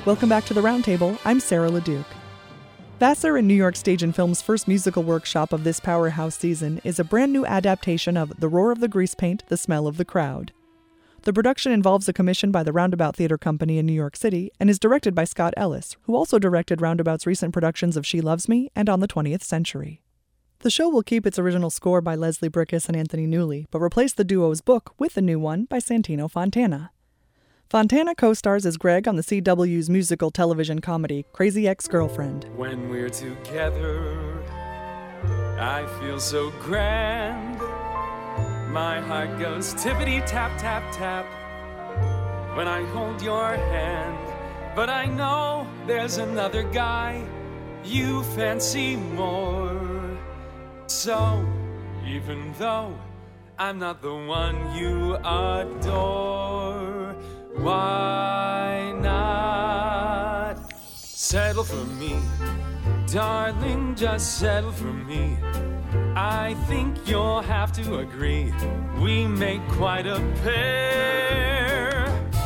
Welcome back to the Roundtable. I'm Sarah LeDuc. Vassar and New York Stage and Film's first musical workshop of this powerhouse season is a brand new adaptation of The Roar of the Grease Paint, The Smell of the Crowd. The production involves a commission by the Roundabout Theater Company in New York City and is directed by Scott Ellis, who also directed Roundabout's recent productions of She Loves Me and On the 20th Century. The show will keep its original score by Leslie Bricusse and Anthony Newley, but replace the duo's book with a new one by Santino Fontana. Fontana co-stars as Greg on the CW's musical television comedy Crazy Ex-Girlfriend. When we're together, I feel so grand. My heart goes tippity tap tap tap when I hold your hand. But I know there's another guy you fancy more. So even though I'm not the one you adore, why not settle for me? Darling, just settle for me. I think you'll have to agree, we make quite a pair.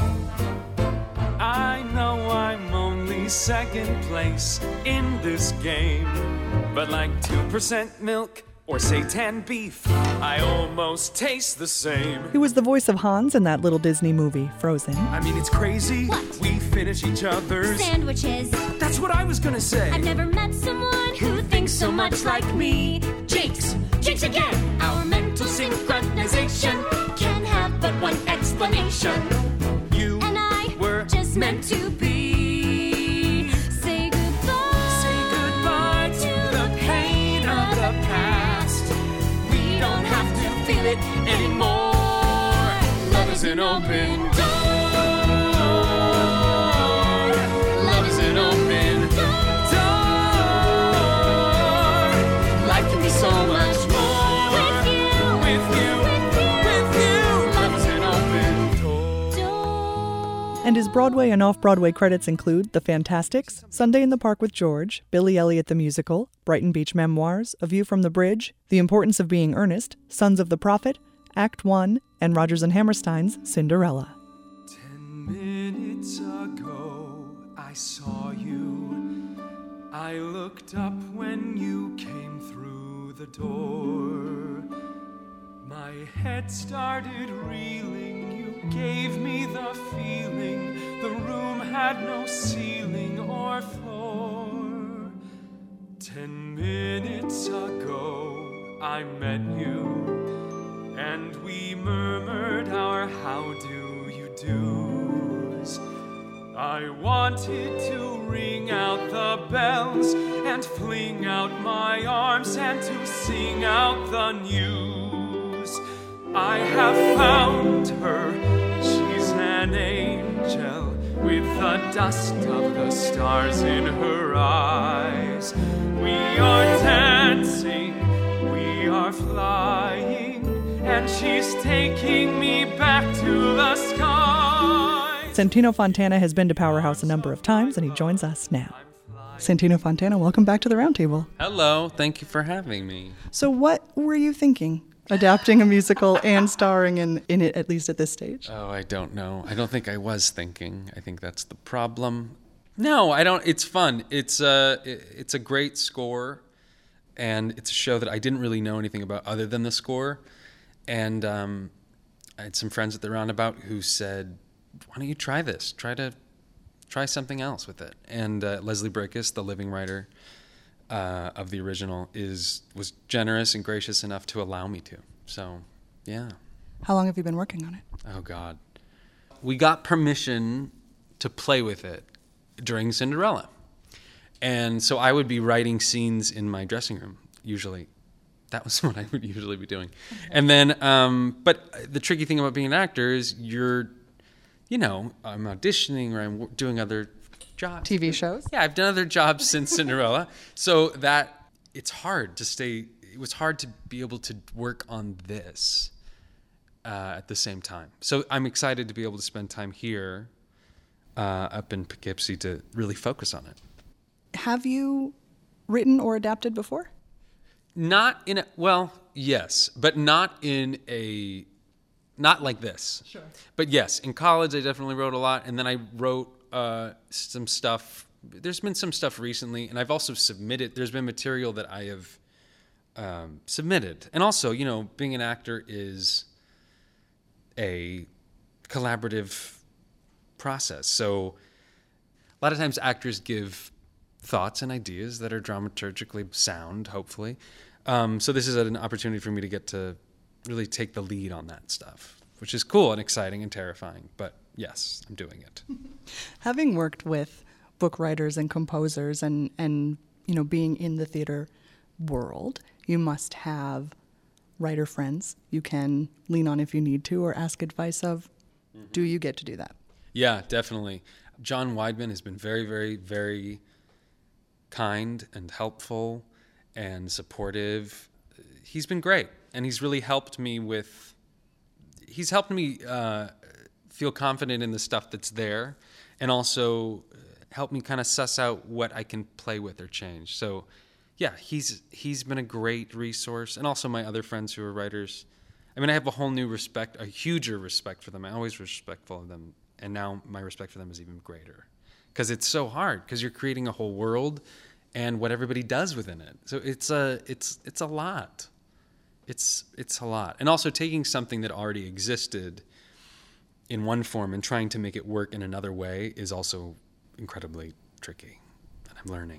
I know I'm only second place in this game, but like 2% milk or seitan beef, I almost taste the same. He was the voice of Hans in that little Disney movie, Frozen. I mean, it's crazy. What? We finish each other's Sandwiches. That's what I was gonna say. I've never met someone who thinks so much like me. Jinx again. Our mental synchronization can have but one explanation. You And I were just meant to be. Say goodbye. Say goodbye to the pain of the past. We don't have to feel it anymore. Love is an open door. Love is an open door. Life can be so much more with you. Love is an open door. And his Broadway and off-Broadway credits include The Fantastics, Sunday in the Park with George, Billy Elliot the Musical, Brighton Beach Memoirs, A View from the Bridge, The Importance of Being Earnest, Sons of the Prophet, Act One, and Rodgers and Hammerstein's Cinderella. 10 minutes ago, I saw you. I looked up when you came through the door. My head started reeling. You gave me the feeling the room had no ceiling or floor. 10 minutes ago, I met you. And we murmured our how do you do's. I wanted to ring out the bells and fling out my arms and to sing out the news. I have found her, she's an angel with the dust of the stars in her eyes. We are dancing, we are flying, and she's taking me back to the sky. Santino Fontana has been to Powerhouse a number of times, and he joins us now. Santino Fontana, welcome back to the Roundtable. Hello, thank you for having me. So what were you thinking, adapting a musical and starring in it, at least at this stage? Oh, I don't know. I don't think I was thinking. I think that's the problem. No, I don't. It's fun. It's a great score, and it's a show that I didn't really know anything about other than the score. And I had some friends at the Roundabout who said, why don't you try this? Try something else with it. And Leslie Bricusse, the living writer of the original, was generous and gracious enough to allow me to. So, yeah. How long have you been working on it? Oh, God. We got permission to play with it during Cinderella. And so I would be writing scenes in my dressing room, usually. That was what I would usually be doing. And then, but the tricky thing about being an actor is I'm auditioning or I'm doing other jobs. TV shows? Yeah, I've done other jobs since Cinderella. So that it's hard to stay, it was hard to be able to work on this at the same time. So I'm excited to be able to spend time here up in Poughkeepsie to really focus on it. Have you written or adapted before? Not in a, well, yes, but not like this. Sure. But yes, in college I definitely wrote a lot, and then I wrote some stuff. There's been some stuff recently, and I've also submitted. There's been material that I have submitted. And also, being an actor is a collaborative process. So a lot of times actors give thoughts and ideas that are dramaturgically sound, hopefully. So this is an opportunity for me to get to really take the lead on that stuff, which is cool and exciting and terrifying. But yes, I'm doing it. Having worked with book writers and composers and being in the theater world, you must have writer friends you can lean on if you need to or ask advice of. Mm-hmm. Do you get to do that? Yeah, definitely. John Weidman has been very, very, very kind and helpful and supportive. He's been great, and he's really helped me feel confident in the stuff that's there, and also helped me kind of suss out what I can play with or change. So yeah, he's been a great resource, and also my other friends who are writers. I mean, I have a whole new respect, a huger respect for them. I always was respectful of them, and now my respect for them is even greater, because it's so hard, because you're creating a whole world and what everybody does within it. So it's a lot. It's a lot. And also taking something that already existed in one form and trying to make it work in another way is also incredibly tricky, and I'm learning.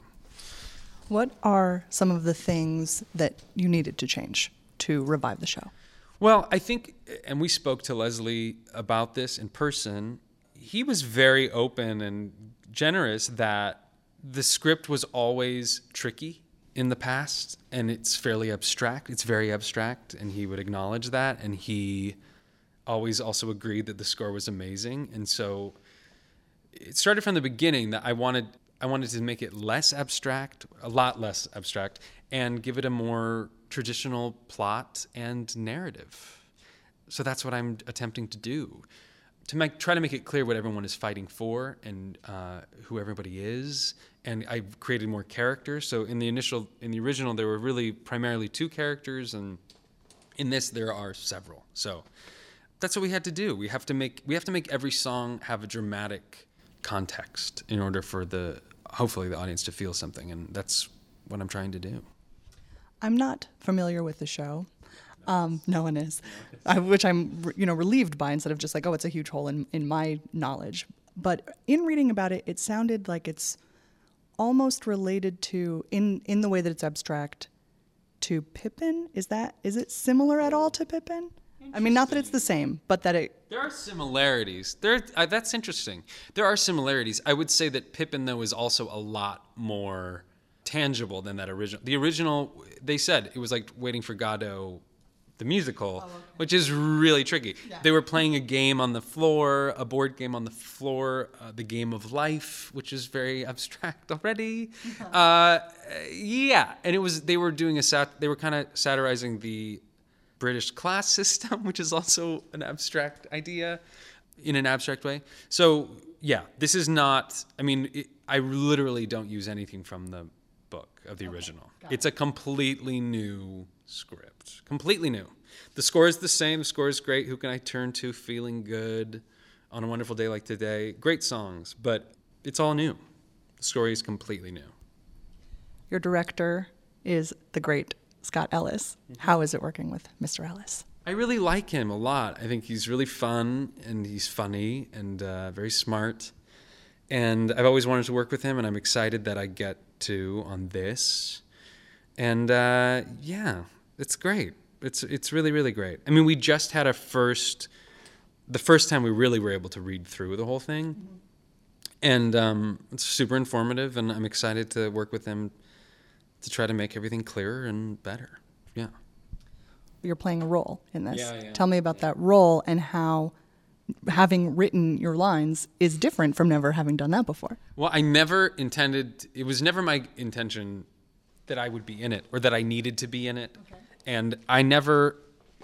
What are some of the things that you needed to change to revive the show? Well, I think, and we spoke to Leslie about this in person, he was very open and generous that the script was always tricky in the past, and it's fairly abstract. It's very abstract, and he would acknowledge that, and he always also agreed that the score was amazing. And so it started from the beginning that I wanted to make it less abstract, a lot less abstract, and give it a more traditional plot and narrative. So that's what I'm attempting to do, to try to make it clear what everyone is fighting for and who everybody is. And I've created more characters. So in the original, there were really primarily 2 characters, and in this there are several. So that's what we had to do. We have to make every song have a dramatic context in order for hopefully the audience to feel something, and that's what I'm trying to do. I'm not familiar with the show. No one is, which I'm relieved by, instead of just like, oh, it's a huge hole in my knowledge. But in reading about it, it sounded like it's almost related to, in the way that it's abstract, to Pippin. Is it similar at all to Pippin? I mean, not that it's the same, but that it... There are similarities. That's interesting. There are similarities. I would say that Pippin, though, is also a lot more tangible than that original. The original, they said, it was like Waiting for Godot, the musical, which is really tricky. Yeah. They were playing a game on the floor, a board game on the floor, the game of life, which is very abstract already. Yeah, and they were doing they were kind of satirizing the British class system, which is also an abstract idea in an abstract way. So yeah, this is not, I literally don't use anything from the book of the original. It's a completely new script, completely new. The score is the same. The score is great. Who Can I Turn To, Feeling Good, On a Wonderful Day Like Today. Great songs, but it's all new. The story is completely new. Your director is the great Scott Ellis. Mm-hmm. How is it working with Mr. Ellis? I really like him a lot. I think he's really fun, and he's funny, and very smart. And I've always wanted to work with him, and I'm excited that I get to on this. And yeah, it's great. It's really, really great. I mean, we just had the first time we really were able to read through the whole thing. Mm-hmm. And it's super informative, and I'm excited to work with him to try to make everything clearer and better. Yeah. You're playing a role in this. Yeah. Tell me about that role and how having written your lines is different from never having done that before. Well, it was never my intention that I would be in it or that I needed to be in it. Okay. And I never...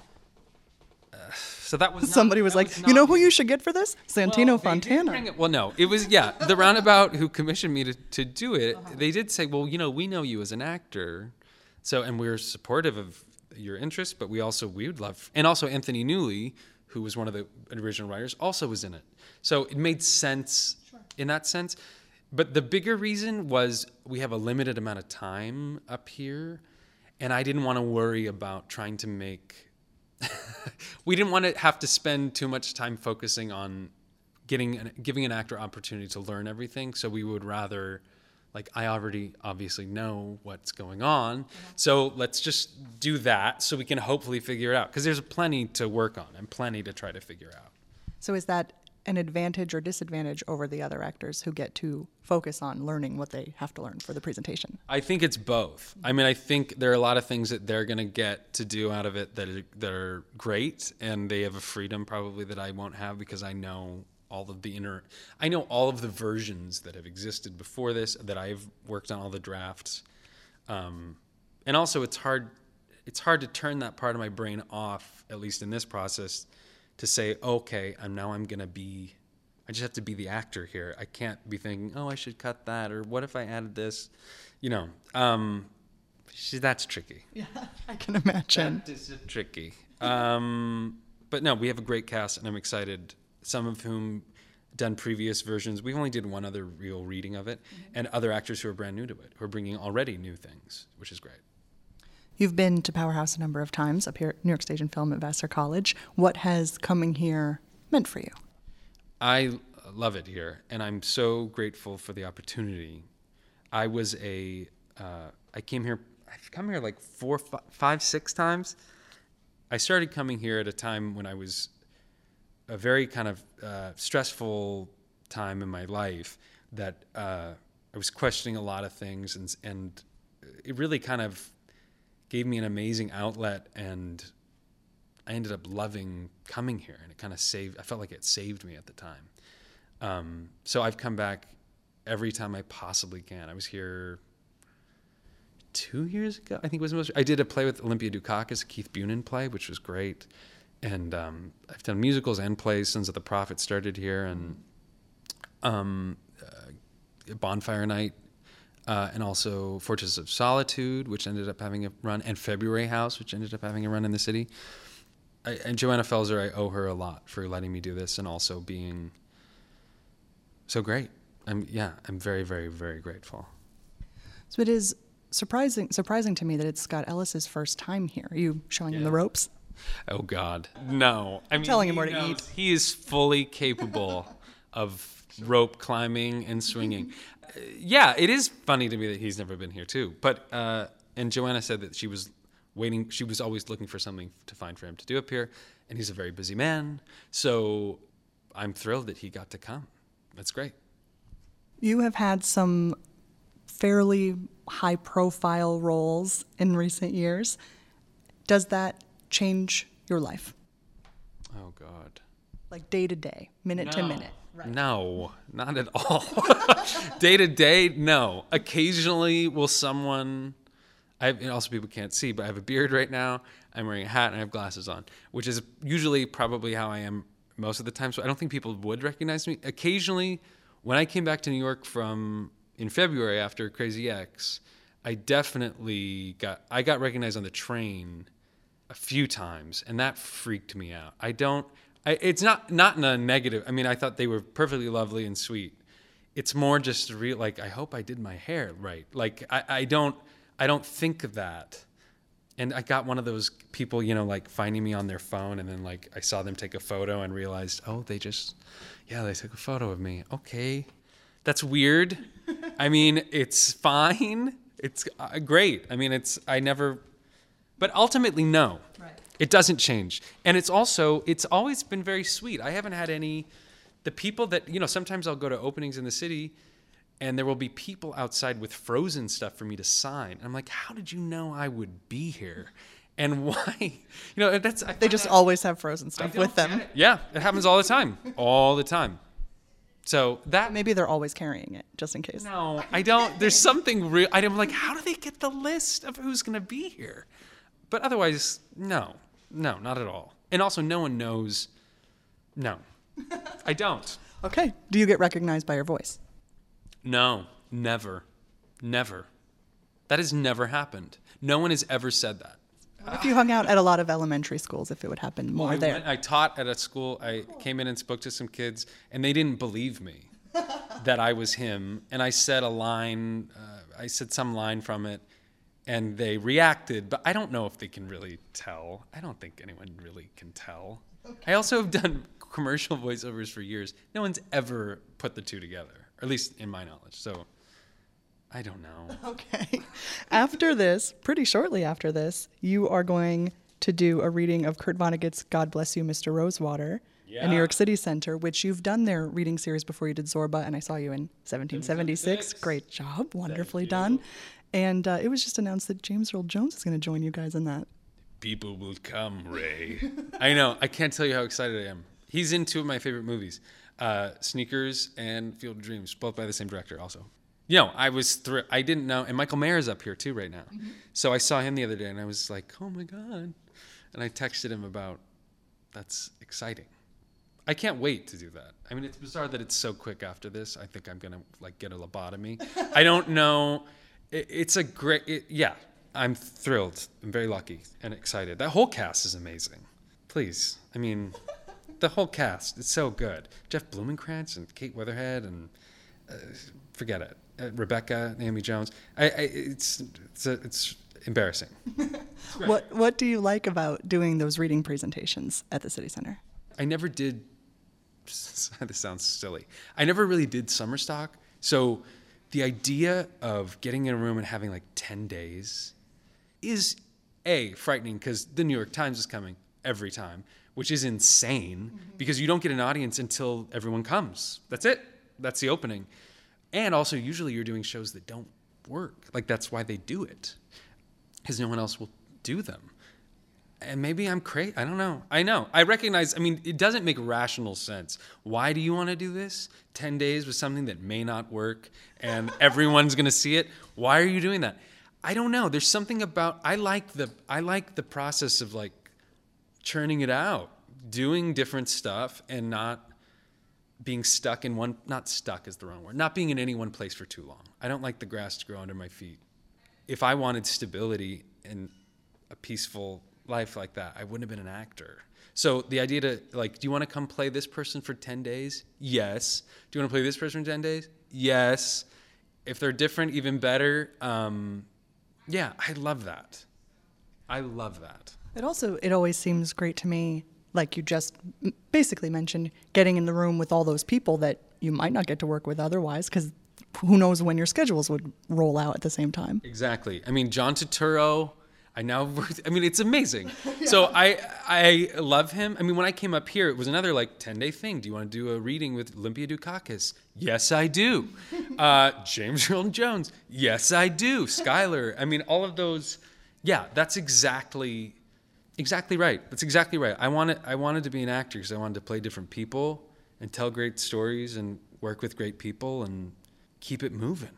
so that was not, somebody was like, you know who you should get for this? Santino Fontana. No, it was, the roundabout who commissioned me to do it, they did say, well, we know you as an actor, so, and we're supportive of your interests, but we would love, and also Anthony Newley, who was one of the original writers, also was in it. So it made sense in that sense. But the bigger reason was we have a limited amount of time up here, and I didn't want to worry about trying to make... we didn't want to have to spend too much time focusing on giving an actor opportunity to learn everything. So we would rather... Like, I already obviously know what's going on, so let's just do that so we can hopefully figure it out. Because there's plenty to work on and plenty to try to figure out. So is that an advantage or disadvantage over the other actors who get to focus on learning what they have to learn for the presentation? I think it's both. I mean, I think there are a lot of things that they're going to get to do out of it that are great, and they have a freedom probably that I won't have because I know all of the versions that have existed before this, that I've worked on all the drafts. And also it's hard to turn that part of my brain off, at least in this process, to say, okay, I just have to be the actor here. I can't be thinking, oh, I should cut that, or what if I added this? That's tricky. Yeah, I can imagine. That is tricky. But no, we have a great cast, and I'm excited. Some of whom done previous versions. We've only did one other real reading of it, and other actors who are brand new to it, who are bringing already new things, which is great. You've been to Powerhouse a number of times up here at New York Stage and Film at Vassar College. What has coming here meant for you? I love it here, and I'm so grateful for the opportunity. I've come here like 4, 5, 6 times. I started coming here at a time when I was a very kind of stressful time in my life that I was questioning a lot of things, and it really kind of gave me an amazing outlet, and I ended up loving coming here, and it kind of I felt like it saved me at the time. So I've come back every time I possibly can. I was here 2 years ago, I think it was. I did a play with Olympia Dukakis, a Keith Bunin play, which was great. And I've done musicals and plays. Sons of the Prophet started here, and Bonfire Night, and also Fortress of Solitude, which ended up having a run, and February House, which ended up having a run in the city. And Joanna Felser, I owe her a lot for letting me do this, and also being so great. I'm very, very, very grateful. So it is surprising to me that it's Scott Ellis's first time here. Are you showing him the ropes? Oh, God. No. I mean, telling him where to eat. He is fully capable of rope climbing and swinging. Yeah, it is funny to me that he's never been here, too. But, and Joanna said that she was waiting. She was always looking for something to find for him to do up here. And he's a very busy man. So I'm thrilled that he got to come. That's great. You have had some fairly high-profile roles in recent years. Does that change your life? Oh, God. Like day to day, minute to minute? Right. No, not at all. Day to day, no. Occasionally will someone... and also people can't see, but I have a beard right now. I'm wearing a hat and I have glasses on, which is usually probably how I am most of the time. So I don't think people would recognize me. Occasionally, when I came back to New York in February after Crazy X, I definitely got recognized on the train a few times, and that freaked me out. It's not in a negative. I mean, I thought they were perfectly lovely and sweet. It's more just like, I hope I did my hair right. Like, I don't think of that. And I got one of those people, like finding me on their phone, and then like I saw them take a photo and realized, oh, they took a photo of me. Okay, that's weird. I mean, it's fine. It's great. I mean, but ultimately, no. Right. It doesn't change. And it's always been very sweet. I haven't had the people that, sometimes I'll go to openings in the city and there will be people outside with Frozen stuff for me to sign. And I'm like, how did you know I would be here? And why? They just always have Frozen stuff with them. Yeah, it happens all the time. All the time. So that... Maybe they're always carrying it, just in case. No, I don't. There's something real. I'm like, how do they get the list of who's going to be here? But otherwise, no, not at all. And also, no one knows. No, I don't. Okay. Do you get recognized by your voice? No, never. That has never happened. No one has ever said that. If you hung out at a lot of elementary schools, if it would happen more there. I taught at a school. I came in and spoke to some kids, and they didn't believe me. that I was him, and I said a line, some line from it, and they reacted, but I don't know if they can really tell. I don't think anyone really can tell. Okay. I also have done commercial voiceovers for years. No one's ever put the two together, or at least in my knowledge, so I don't know. Okay. After this, pretty shortly after this, you are going to do a reading of Kurt Vonnegut's God Bless You, Mr. Rosewater at New York City Center, which you've done their reading series before. You did Zorba, and I saw you in 1776. Great job. Wonderfully done. And it was just announced that James Earl Jones is going to join you guys in that. People will come, Ray. I know. I can't tell you how excited I am. He's in two of my favorite movies, Sneakers and Field of Dreams, both by the same director also. I was thrilled. I didn't know. And Michael Mayer's up here too right now. Mm-hmm. So I saw him the other day, and I was like, oh, my God. And I texted him about, that's exciting. I can't wait to do that. I mean, it's bizarre that it's so quick after this. I think I'm going to get a lobotomy. I don't know. It's a great, I'm thrilled. I'm very lucky and excited. That whole cast is amazing. Please. I mean, the whole cast, it's so good. Jeff Blumenkrantz and Kate Weatherhead and forget it. Rebecca, Naomi Jones. It's embarrassing. What do you like about doing those reading presentations at the City Center? I never did. This sounds silly. I never really did summer stock. So the idea of getting in a room and having like 10 days is frightening because the New York Times is coming every time, which is insane because you don't get an audience until everyone comes. That's it. That's the opening. And also usually you're doing shows that don't work. Like that's why they do it, because no one else will do them. And maybe I'm crazy. I don't know. I know. I recognize, it doesn't make rational sense. Why do you want to do this? 10 days with something that may not work and everyone's going to see it. Why are you doing that? I don't know. There's something about, I like the process of like churning it out, doing different stuff and not being stuck in one, not stuck is the wrong word, not being in any one place for too long. I don't like the grass to grow under my feet. If I wanted stability and a peaceful life like that, I wouldn't have been an actor. So the idea to do you want to come play this person for 10 days? Yes. Do you want to play this person for 10 days? Yes. If they're different, even better. I love that. I love that. It always seems great to me, like you just basically mentioned, getting in the room with all those people that you might not get to work with otherwise, because who knows when your schedules would roll out at the same time. Exactly. John Turturro, it's amazing. Yeah. So I love him. When I came up here, it was another 10-day thing. Do you want to do a reading with Olympia Dukakis? Yes, I do. James Earl Jones? Yes, I do. Skylar. All of those. Yeah, that's exactly right. That's exactly right. I wanted to be an actor because I wanted to play different people and tell great stories and work with great people and keep it moving,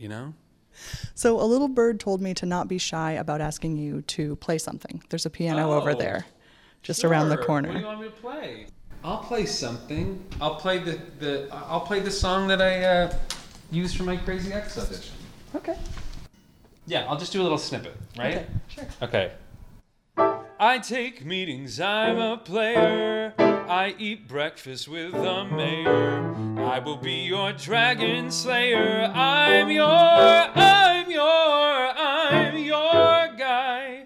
So a little bird told me to not be shy about asking you to play something. There's a piano over there, just around the corner. What do you want me to play? I'll play something. I'll play the song that I used for my Crazy X audition. Okay. Yeah, I'll just do a little snippet, right? Okay, sure. Okay. I take meetings, I'm a player. I eat breakfast with the mayor. I will be your dragon slayer. I'm your guy.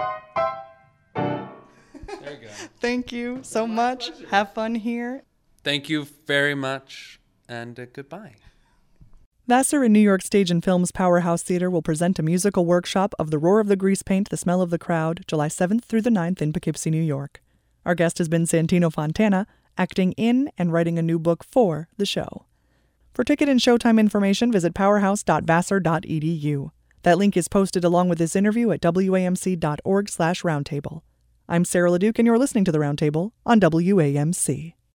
There you go. Thank you so much. Pleasure. Have fun here. Thank you very much, and goodbye. Vassar and New York Stage and Film's Powerhouse Theater will present a musical workshop of The Roar of the Grease Paint, The Smell of the Crowd, July 7th through the 9th in Poughkeepsie, New York. Our guest has been Santino Fontana, acting in and writing a new book for the show. For ticket and showtime information, visit powerhouse.vassar.edu. That link is posted along with this interview at wamc.org/roundtable. I'm Sarah LeDuc, and you're listening to The Roundtable on WAMC.